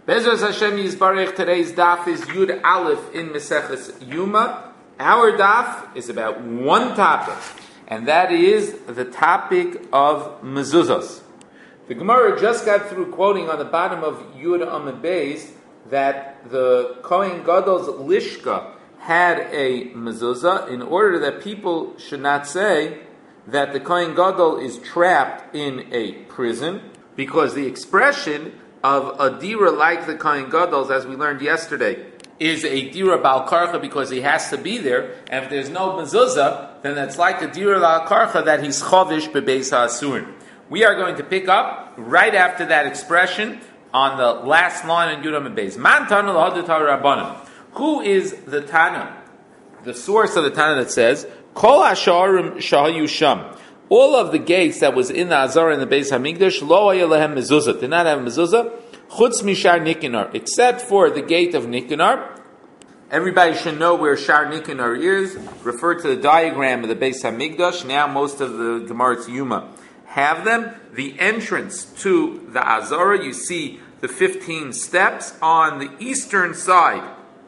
Bezos Hashem Yisbarech, today's daf is Yud Aleph in Meseches Yuma. Our daf is about one topic, and that is the topic of mezuzos. The Gemara just got through quoting on the bottom of Yud Amud Beis that the Kohen Gadol's Lishka had a mezuzah in order that people should not say that the Kohen Gadol is trapped in a prison, because the expression of a dira like the Kohen Gadol's, as we learned yesterday, is a dira bal karcha because he has to be there, and if there's no mezuzah, then that's like a dira bal karcha that he's chavish bebeis ha'asurin. We are going to pick up right after that expression on the last line in Yud Amud Beis. Man Tana l'hadut ha'Rabbanan. Who is the Tana? The source of the Tana that says, Kol ha'sharim shahayu sham. All of the gates that was in the Azara in the Beis Hamikdash, lo haya lehem mezuzah, did not have mezuzah, chutz mishar Nikinar, except for the gate of Nikinar. Everybody should know where Shar Nikinar is. Refer to the diagram of the Beis Hamikdash. Now most of the Gemarat Yuma have them. The entrance to the Azara, you see the 15 steps on the eastern side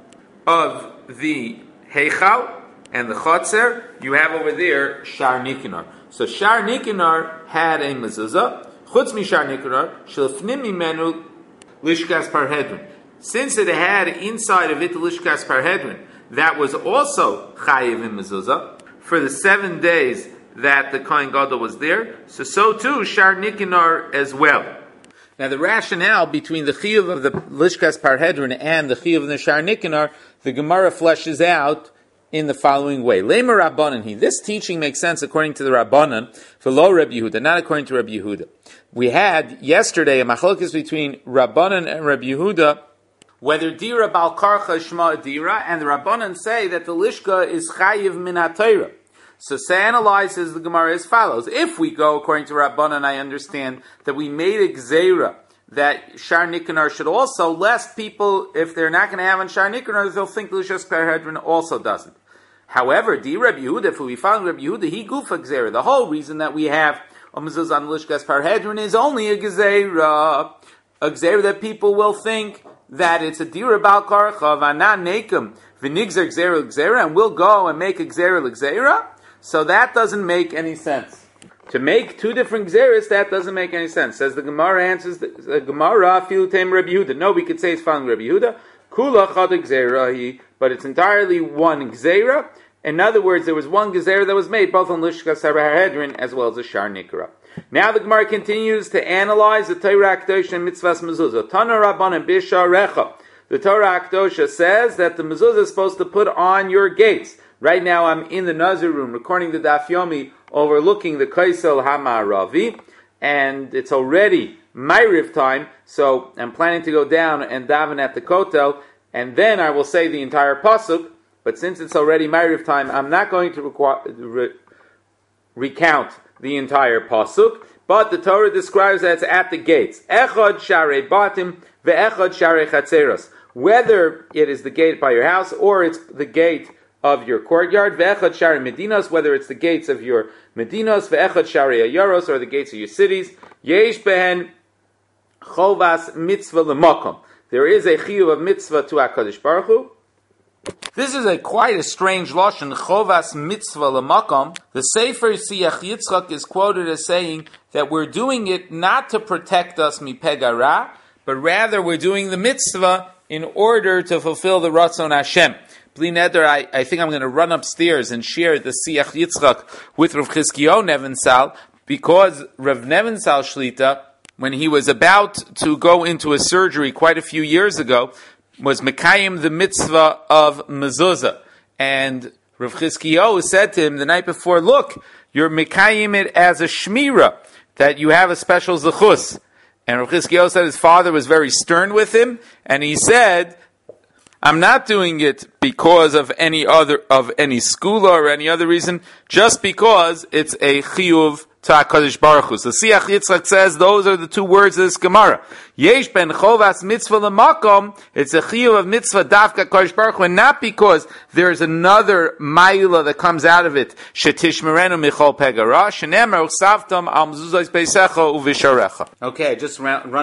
of the Heichal and the Chotzer. You have over there Shar Nikinar. So Shar Nikinar had a mezuzah. Chutz mi Shar Nikinar, shelfnim mimenu lishkas parhedrin. Since it had inside of it the lishkas parhedrin, that was also chayiv in mezuzah for the 7 days that the Kohen Gadol was there. So too Shar Nikinar as well. Now the rationale between the chiyuv of the lishkas parhedrin and the chiyuv of the Shar Nikinar, the Gemara fleshes out in the following way. Lema Rabbanan. This teaching makes sense according to the Rabbanan, for lo Reb Yehuda, not according to Reb Yehuda. We had yesterday a machlokes between Rabbanan and Reb Yehuda, whether dira bal karcha shma dira, and the Rabbanan say that the lishka is chayiv min haTorah. So say analyzes the Gemara as follows. If we go according to Rabbanan, I understand that we made a gzeira that Shar Nikinar should also, lest people, if they're not going to have on Shar Nikinar, they'll think Lishkas Parhedrin also doesn't. However, Di Reb Yehuda, if we found Reb Yehuda, he gufa gzeira. The whole reason that we have a mezuzah on Lishkas Parhedrin is only a gzeira that people will think that it's a dira bal karcha v'anan nekim v'nigzer gzeira, and we'll go and make a gzeira. So that doesn't make any sense. To make two different gzeras, that doesn't make any sense. Says the Gemara, answers the Gemara, filu tem Reb Yehuda. No, we could say it's found Reb Yehuda. Kula chad gzera, but it's entirely one gzera. In other words, there was one gzera that was made both on Lishkas Parhedrin as well as the Shar Nikinar. Now the Gemara continues to analyze the Torah Akdosha and Mitzvahs Mezuzah. Tana Rabbanan Bisharecha. The Torah Akdosha says that the mezuzah is supposed to put on your gates. Right now I'm in the Nazir room recording the Daf Yomi overlooking the Kaisel HaMa'aravi, and it's already Ma'ariv time, so I'm planning to go down and daven at the Kotel, and then I will say the entire Pasuk, but since it's already Ma'ariv time, I'm not going to recount the entire Pasuk, but the Torah describes that it's at the gates. Echad Sharei Batim ve'echad Sharei Chatzeros. Whether it is the gate by your house or it's the gate of your courtyard, ve'echad Sharei Medinos, whether it's the gates of your Medinos, ve'echad Sharei Ayoros, or the gates of your cities, yesh behen chovas mitzvah l'makom. There is a chiyuv of mitzvah to HaKadosh Baruch Hu. This is quite a strange lashon, chovas mitzvah l'makom. The Sefer Siach Yitzchak is quoted as saying that we're doing it not to protect us mipegara, but rather we're doing the mitzvah in order to fulfill the Ratzon Hashem. Bli neder, I think I'm going to run upstairs and share the Siach Yitzchak with Rav Chizkiyahu Nevensal, because Rav Nevensal Shlita, when he was about to go into a surgery quite a few years ago, was Mekayim the mitzvah of mezuzah. And Rav Chizkiyahu said to him the night before, look, you're Mekayim it as a shmira, that you have a special zechus. And Rav Chizkiyahu said his father was very stern with him, and he said, I'm not doing it because of any skula or any other reason, just because it's a chiyuv to HaKadosh Baruch Hu. So Siach Yitzchak says those are the two words of this Gemara. Yesh ben chovas mitzvah l'makom, it's a chiyuv of mitzvah dafka HaKadosh Baruch Hu, and not because there's another ma'ila that comes out of it, shetishmerenu michol pegara, shenemer usavtam al mezuzos beisecha uvisharecha. Okay, just run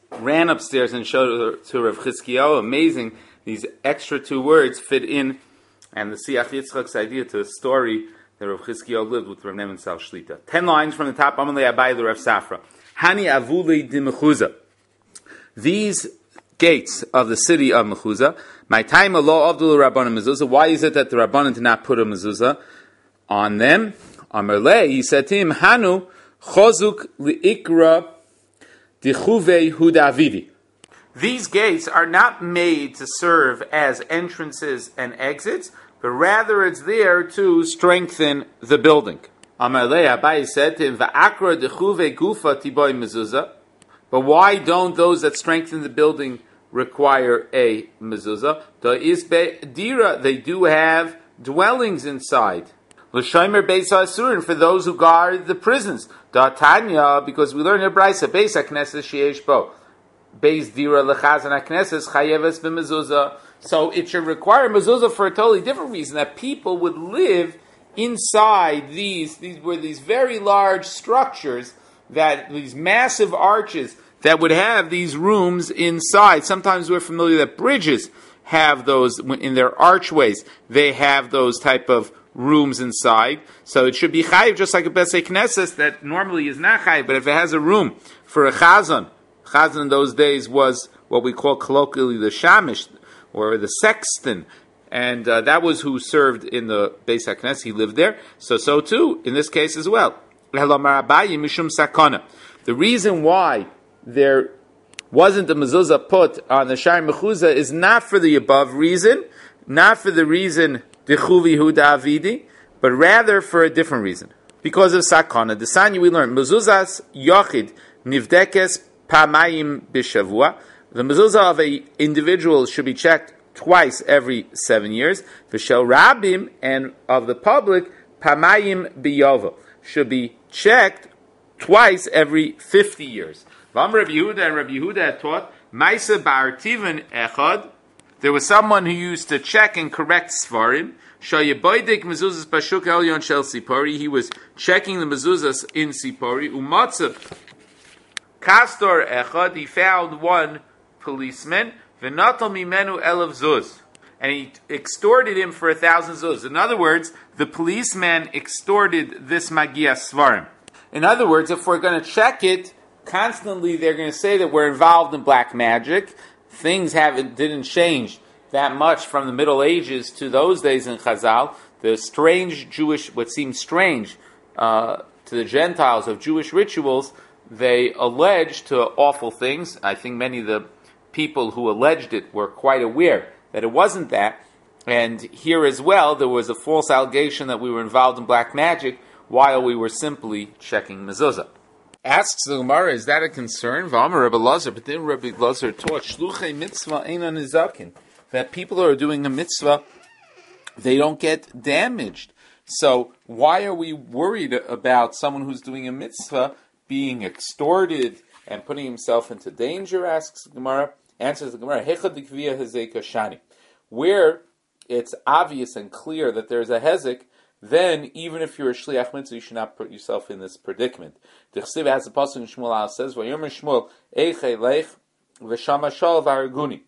ran upstairs and showed it to Rav Chizkiyahu. Amazing, these extra 2 words fit in, and the Siach Yitzchak's idea to a story that Rav Chizkiyahu lived with Rav Neman Sal Shlita. 10 lines from the top, Amalei Abai the Rav Safra. Hani Avuli di Mechuza. These gates of the city of Mechuza, my time Allah Abdul Rabbanim Mezuzah. Why is it that the Rabbanim did not put a mezuzah on them? Amarle, he said to him, Hanu Chozuk liikra dichuve hudavidi. These gates are not made to serve as entrances and exits, but rather it's there to strengthen the building. Amarle, Abai said to him, Va'akra dichuve gufa tiboy mezuzah. But why don't those that strengthen the building require a mezuzah? They do have dwellings inside. L'shomer beis ha'asurin, for those who guard the prisons. Tanya, because we learn in Brisa, beis ha'knesses sheyesh bo. Beis dira lechazan ha'knesses chayeves b'mezuzah. So it should require mezuzah for a totally different reason, that people would live inside these were these very large structures, that these massive arches that would have these rooms inside. Sometimes we're familiar that bridges have those in their archways. They have those type of rooms inside. So it should be chayiv, just like a Besei Knesses that normally is not chayiv. But if it has a room for a chazan in those days was what we call colloquially the shamish, or the sexton. And that was who served in the Beis HaKnesses. He lived there. So too, in this case as well. The reason why there wasn't a mezuzah put on the Sha'ar Mechuzah is not for the above reason, not for the reason Dechuvi Hu Davidi, but rather for a different reason. Because of Sakana. The Sanya we learned, Mezuzas Yochid Nivdekes Pamayim Bishavua. The mezuzah of an individual should be checked twice every 7 years. V'shel Rabim, and of the public, Pamayim Biyovel, should be checked twice every 50 years. Vam Rabbi Yehuda, and Rabbi Yehuda had taught, Maisa Bar Tivan Echad, there was someone who used to check and correct Svarim. Shayaboidik mezuzas Bashuk Elyon Shel Sipori, he was checking the mezuzas in Sipori. Umatzav Kastor Echad, he found one policeman, V'natal Mimenu Elav Zuz, and he extorted him for 1,000 zuz. In other words, the policeman extorted this Magia Svarim. In other words, if we're going to check it constantly, they're going to say that we're involved in black magic. Things didn't change that much from the Middle Ages to those days in Chazal. The strange Jewish, what seemed strange to the Gentiles of Jewish rituals, they alleged to awful things. I think many of the people who alleged it were quite aware that it wasn't that. And here as well, there was a false allegation that we were involved in black magic while we were simply checking mezuzah. Asks the Gemara, is that a concern? V'amar Rabbi Lazar, but then Rabbi Lazar taught shluchei mitzvah einan nizakin, that people who are doing a mitzvah, they don't get damaged. So why are we worried about someone who's doing a mitzvah being extorted and putting himself into danger? Asks the Gemara. Answers the Gemara, Hechad dikviyah hezek hashani. Where it's obvious and clear that there's a hezek, then even if you're a shliach mitzvah, you should not put yourself in this predicament. The Chesiv has a pasuk in Shmuel says, "Vayomer Shmuel eichei leich v'shama shal v'harguni."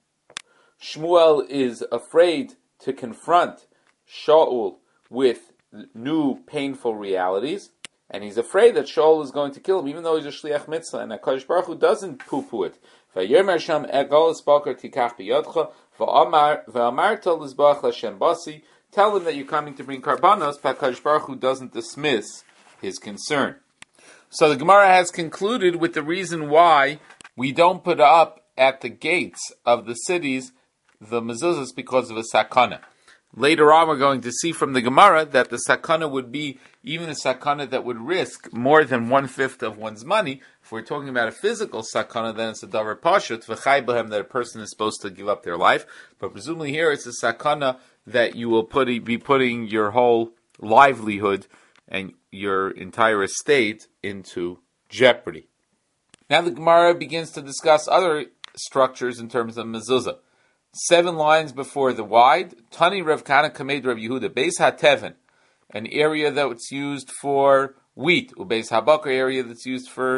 Shmuel is afraid to confront Shaul with new painful realities, and he's afraid that Shaul is going to kill him, even though he's a shliach mitzvah, and HaKadosh Baruch Hu doesn't poo-poo it. Vayomer Sham egol esbaker tikach biyodcha v'amarta l'zbach l'Hashem basi. Tell him that you're coming to bring karbanos, but HaKadosh Baruch Hu doesn't dismiss his concern. So the Gemara has concluded with the reason why we don't put up at the gates of the cities the mezuzahs because of a sakana. Later on, we're going to see from the Gemara that the sakana would be even a sakana that would risk more than 1/5 of one's money. If we're talking about a physical sakana, then it's a davar pashut v'chai b'hem, that a person is supposed to give up their life. But presumably here it's a sakana that you will be putting your whole livelihood and your entire estate into jeopardy. Now the Gemara begins to discuss other structures in terms of mezuzah. 7 lines before the wide, Tani Rav Kana Kamed Rav Yehuda, Beis HaTeven, an area that's used for wheat, or Beis HaBakar, area that's used for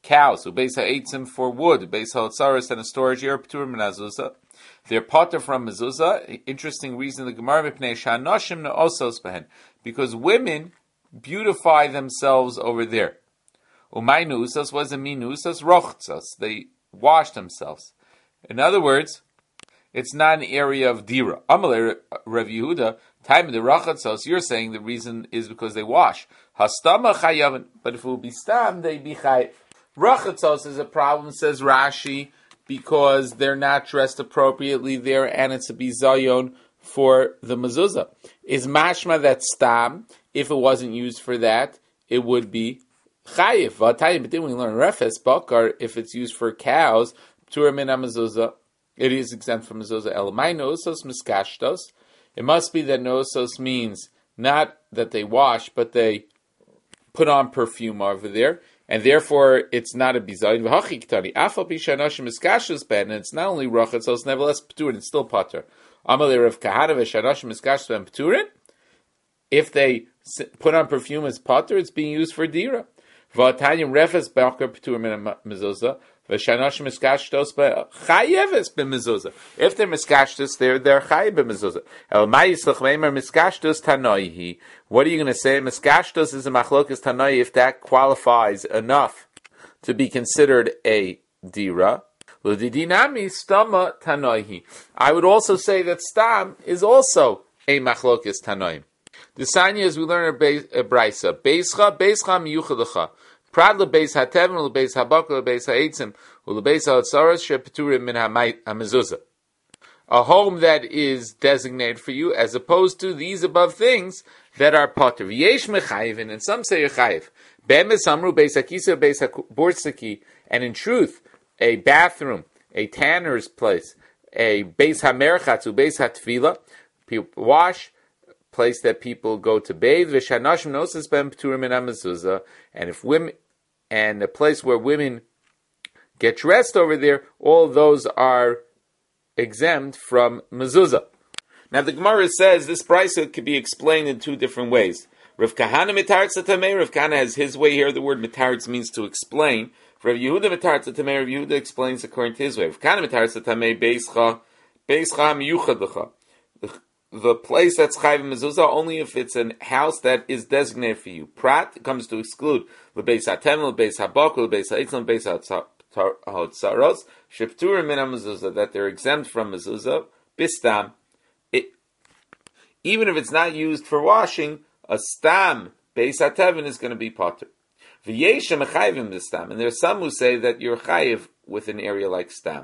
cows, ubeis ha'etzim for wood, ubeis ha'otzaros and a storage area, p'turim min mezuzah. They're potter from mezuzah. Interesting reason, the Gemara mipnei sha'anoshim ne'osos behen, because women beautify themselves over there. Umay ne'usas was a minusas rochtzas. They wash themselves. In other words, it's not an area of dira. Amalei Rav Yehuda, time of the rachatzos, you're saying the reason is because they wash. Hastama chayavin, but if it would be stam, they'd be chayav. Rachatzos is a problem, says Rashi, because they're not dressed appropriately there, and it's a bizayon for the mezuzah. Is mashma that stam, if it wasn't used for that, it would be chayiv. But then we learn refes bakar, if it's used for cows, p'turim min mezuzah, it is exempt from mezuzah. Elamai nosos miskashtos. It must be that nosos means not that they wash, but they put on perfume over there, and therefore it's not a bizayin. V'hachiktani afal pishanashim miskashtos ben, and it's not only rachatzos, nevertheless p'turin, it's still pater. Amalei Rav Kahana v'shanashim miskashtos ben p'turin. If they put on perfume as pater, it's being used for dira. V'atanyim refes bakar p'turim min mezuzah. If they're miskashtos, they're chayiv b'mezuzah. What are you going to say? Miskashtos is a machlokas tanoi if that qualifies enough to be considered a dira. I would also say that stam is also a machlokas tanoi. The sanya, as we learn a brisa, beischa miyuchadacha. Prad lebeis hatevin, lebeis habakah, lebeis ha'etzim, lebeis ha'otzaros shepeturim min hamezuzah. A home that is designated for you, as opposed to these above things that are potter. V'yesh mechayivin, and some say you're chayiv. Be'emes amru beis hakisa, beis haborsaki, and in truth, a bathroom, a tanner's place, a beis hamerchatz, beis hatfila, people wash, place that people go to bathe, v'shanashim nosis ben p'turim min hamezuzah, and if women, and a place where women get dressed over there, all those are exempt from mezuzah. Now the Gemara says this brisa could be explained in two different ways. Rav Kahana mitaretz tamei. Rav Kahana has his way here. The word mitaretz means to explain. Rav Yehuda mitaretz tamei. Rav Yehuda explains according to his way. Rav Kahana mitaretz tamei beischa miyuchadacha. The place that's chayv mezuzah only if it's a house that is designated for you. Prat comes to exclude lebeis hatem, lebeis habak, lebeis ha'etzim, lebeis ha'otzaros, shepturim min mezuzah, that they're exempt from mezuzah. Bistam, even if it's not used for washing, a stam beis hatevin is going to be potter. V'yesha mechayvim bistam, and there's some who say that you're chayiv with an area like stam.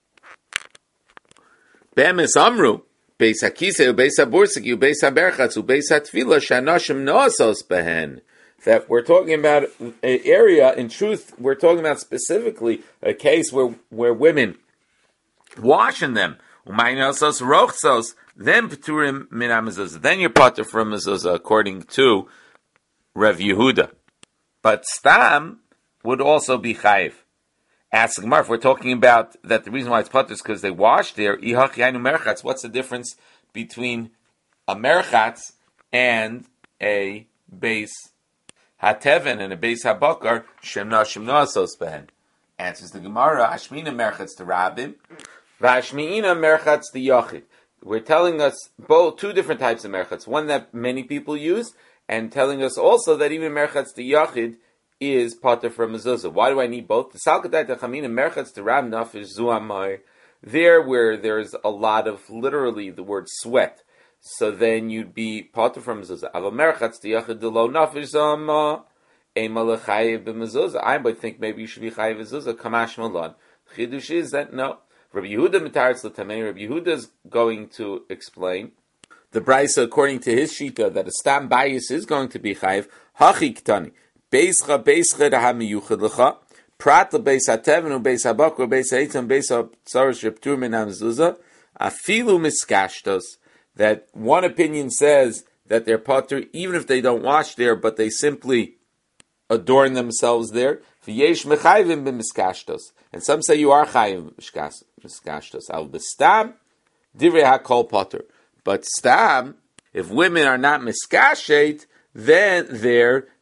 Be'emes amru. Beis hakise, ubeis haborsaki, ubeis haberchatz, ubeis hatfila, shanashim noasos behen. That we're talking about an area, in truth, we're talking about specifically a case where women wash in them. Umay noasos rochtzos, then p'turim min hamezuzah. Then you're pater from mezuzah, according to Rav Yehuda. But stam would also be chayiv. Ask the Gemara, if we're talking about that the reason why it's pater is because they wash there, what's the difference between a merchatz and a beis hateven and a beis habakar, shemna asos behen? Answers the Gemara, ashmina merchatz to rabbim, v'ashmina merchatz to yachid. We're telling us both two different types of merchatz, one that many people use, and telling us also that even merchatz to yachid is pater from mezuzah. Why do I need both? The salkatai techamina merchatz to rab nafish zuamai. There, where there's a lot of literally the word sweat, so then you'd be pater from mezuzah. Ava merchatz to yachid delo nafish zuamai. Ema lechayev b'mezuzah. I might think maybe you should be chayev mezuzah. Kamash malon. Chidush is that no. Rabbi Yehuda mitaretz l'tamei. Rabbi Yehuda is going to explain the brisa according to his shita that a stam bayis is going to be chayev. Hachi ktani. Beischa ha miyuchad lecha, prat lebeis hateven ubeis habak ubeis ha'etzim ubeis ha'otzaros sheptur min hamezuzah, afilu miskashtos. That one opinion says that they're pater even if they don't wash there, but they simply adorn themselves there. V'yesh mechayvim b'miskashtos, and some say you are chayim miskashtos. Al b'stam divrei hakol pater, but stam, if women are not miskashet, then they're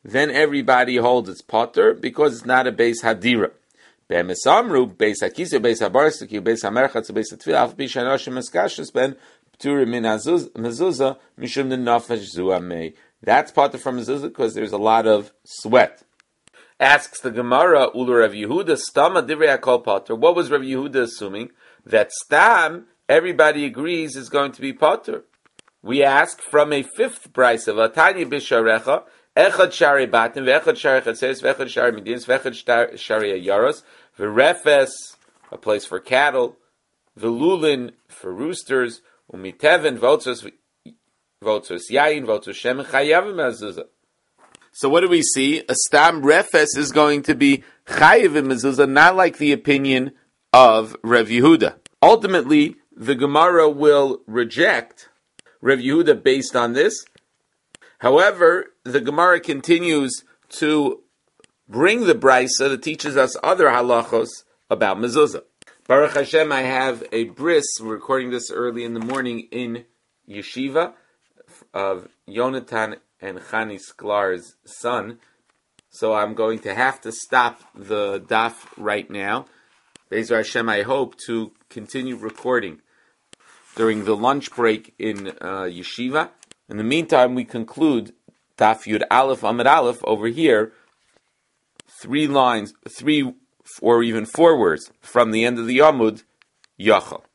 then everybody holds it's potter because it's not a beis hadira. Be'emes amru, beis hakisa, beis habarsiki, beis hamerchatz, beis hatfil, af pi shanoshim eskashus ben pturim min mezuzah mishum the nafesh zu amei. That's potter from mezuzah because there's a lot of sweat. Asks the Gemara, Ulu Rav Yehuda, Stama divrei hakol potter. What was Rav Yehuda assuming? That stam, everybody agrees, is going to be potter. We ask from a fifth price of Atanya Bisharecha, Echad Shari Batim, Vechad Shari Chatzeres, Vechad Shari Medinas, Vechad Shari Yaros, Verefes, a place for cattle, Velulin for roosters, Umiteven, Votzos Yain, Votzos Shem, Chayavim Mezuzah. So what do we see? A stam refes is going to be chayiv in mezuzah, not like the opinion of Rav Yehuda. Ultimately, the Gemara will reject Rav Yehuda based on this. However, the Gemara continues to bring the brisa that teaches us other halachos about mezuzah. Baruch Hashem, I have a bris. We're recording this early in the morning in yeshiva of Yonatan and Chani Sklar's son. So I'm going to have to stop the daf right now. Be'ezer Hashem, I hope to continue recording during the lunch break in yeshiva. In the meantime, we conclude Daf Yud Aleph Amud Aleph over here, 3 lines, 3 or even 4 words from the end of the Amud, Yachal.